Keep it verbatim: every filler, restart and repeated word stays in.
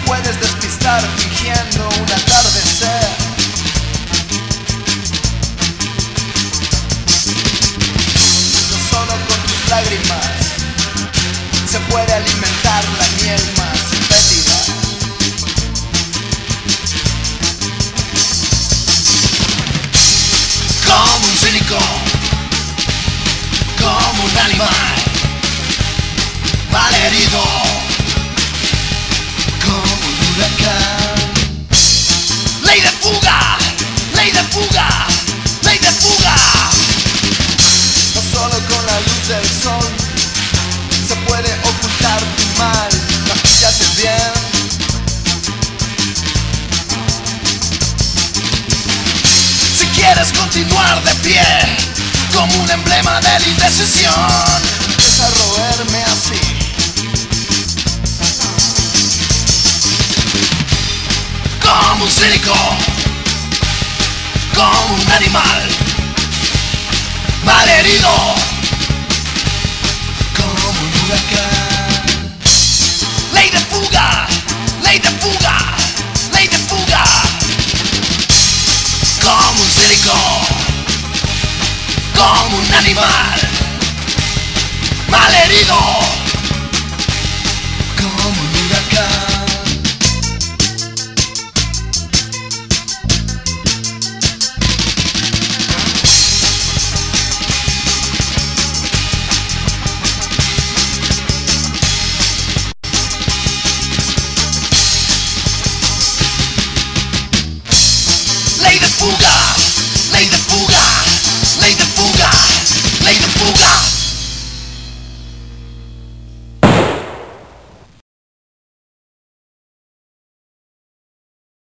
puedes despistar fingiendo un atardecer. No solo con tus lágrimas se puede alimentar la miel más fétida. Como un cínico, como un animal malherido, como un huracán. Ley de fuga, ley de fuga, ley de fuga. No solo con la luz del sol se puede ocultar tu mal, maquillate bien. Si quieres continuar de pie, como un emblema de la indecisión, empieza a roerme así. Como un cínico, como un animal malherido, como un huracán. Ley de fuga, ley de fuga, ley de fuga. Como un cínico, como un animal malherido.